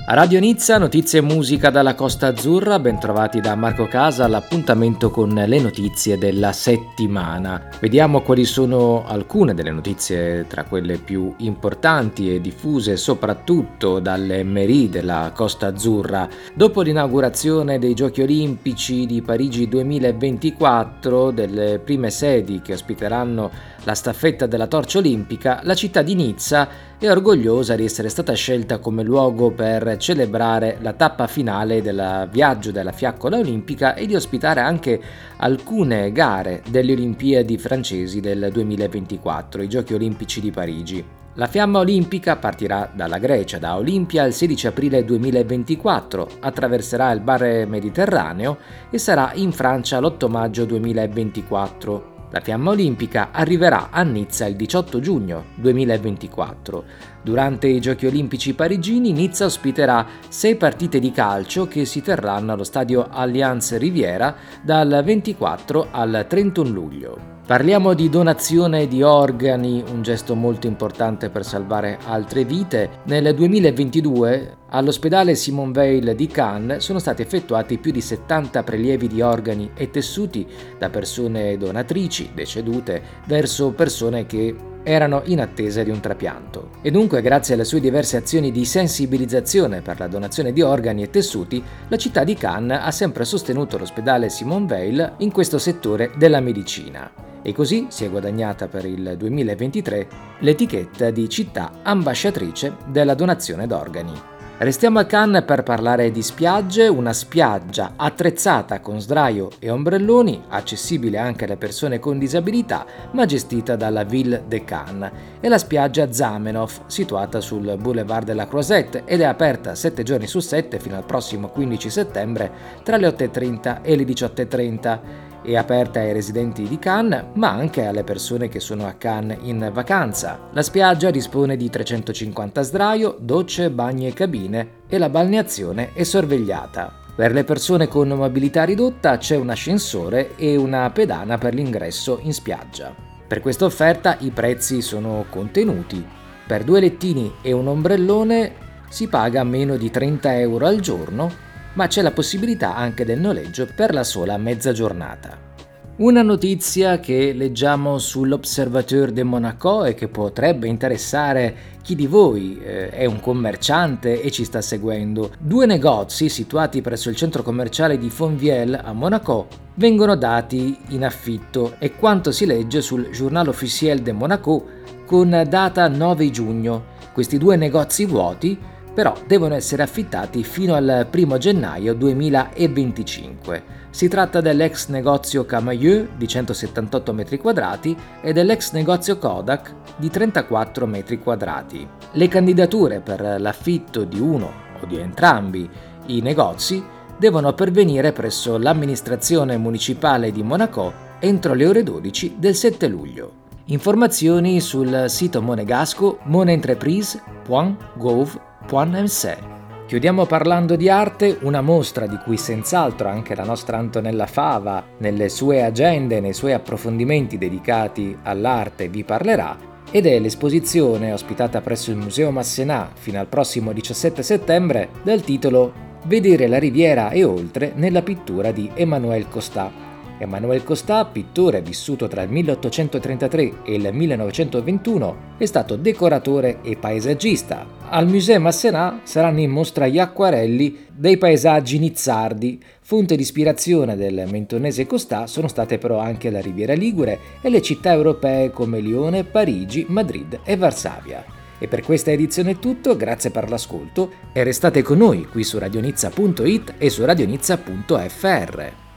A Radio Nizza, notizie e musica dalla Costa Azzurra, bentrovati da Marco Casa all'appuntamento con le notizie della settimana. Vediamo quali sono alcune delle notizie tra quelle più importanti e diffuse soprattutto dalle mairie della Costa Azzurra. Dopo l'inaugurazione dei Giochi Olimpici di Parigi 2024, delle prime sedi che ospiteranno la staffetta della torcia olimpica, la città di Nizza è orgogliosa di essere stata scelta come luogo per celebrare la tappa finale del viaggio della fiaccola olimpica e di ospitare anche alcune gare delle Olimpiadi francesi del 2024, i Giochi Olimpici di Parigi. La fiamma olimpica partirà dalla Grecia, da Olimpia, il 16 aprile 2024, attraverserà il Mar Mediterraneo e sarà in Francia l'8 maggio 2024. La fiamma olimpica arriverà a Nizza il 18 giugno 2024. Durante i Giochi Olimpici parigini, Nizza ospiterà 6 partite di calcio che si terranno allo stadio Allianz Riviera dal 24 al 31 luglio. Parliamo di donazione di organi, un gesto molto importante per salvare altre vite. Nel 2022 all'ospedale Simone Weil di Cannes sono stati effettuati più di 70 prelievi di organi e tessuti da persone donatrici decedute verso persone che erano in attesa di un trapianto. E dunque, grazie alle sue diverse azioni di sensibilizzazione per la donazione di organi e tessuti, la città di Cannes ha sempre sostenuto l'ospedale Simone Weil in questo settore della medicina. E così si è guadagnata per il 2023 l'etichetta di città ambasciatrice della donazione d'organi. Restiamo a Cannes per parlare di spiagge, una spiaggia attrezzata con sdraio e ombrelloni, accessibile anche alle persone con disabilità, ma gestita dalla Ville de Cannes. È la spiaggia Zamenhof, situata sul Boulevard de la Croisette ed è aperta 7 giorni su 7 fino al prossimo 15 settembre tra le 8:30 e le 18:30. È aperta ai residenti di Cannes, ma anche alle persone che sono a Cannes in vacanza. La spiaggia dispone di 350 sdraio, docce, bagni e cabine e la balneazione è sorvegliata. Per le persone con mobilità ridotta c'è un ascensore e una pedana per l'ingresso in spiaggia. Per questa offerta i prezzi sono contenuti. Per 2 lettini e un ombrellone si paga meno di 30 euro al giorno, ma c'è la possibilità anche del noleggio per la sola mezza giornata. Una notizia che leggiamo sull'Observateur de Monaco e che potrebbe interessare chi di voi è un commerciante e ci sta seguendo. 2 negozi situati presso il centro commerciale di Fontvieille a Monaco vengono dati in affitto e quanto si legge sul Journal Officiel de Monaco con data 9 giugno. Questi 2 negozi vuoti però devono essere affittati fino al 1 gennaio 2025. Si tratta dell'ex negozio Camailleux di 178 m² e dell'ex negozio Kodak di 34 m². Le candidature per l'affitto di uno o di entrambi i negozi devono pervenire presso l'amministrazione municipale di Monaco entro le ore 12 del 7 luglio. Informazioni sul sito monegasco moneentreprise.gouv.mc. Chiudiamo parlando di arte, una mostra di cui senz'altro anche la nostra Antonella Fava nelle sue agende e nei suoi approfondimenti dedicati all'arte vi parlerà, ed è l'esposizione ospitata presso il Museo Massenà fino al prossimo 17 settembre dal titolo Vedere la Riviera e oltre nella pittura di Emmanuel Costat. Emmanuel Costat, pittore vissuto tra il 1833 e il 1921, è stato decoratore e paesaggista. Al Musée Massenà saranno in mostra gli acquarelli dei paesaggi nizzardi. Fonte di ispirazione del mentonese Costat sono state però anche la Riviera Ligure e le città europee come Lione, Parigi, Madrid e Varsavia. E per questa edizione è tutto, grazie per l'ascolto e restate con noi qui su radionizza.it e su radionizza.fr.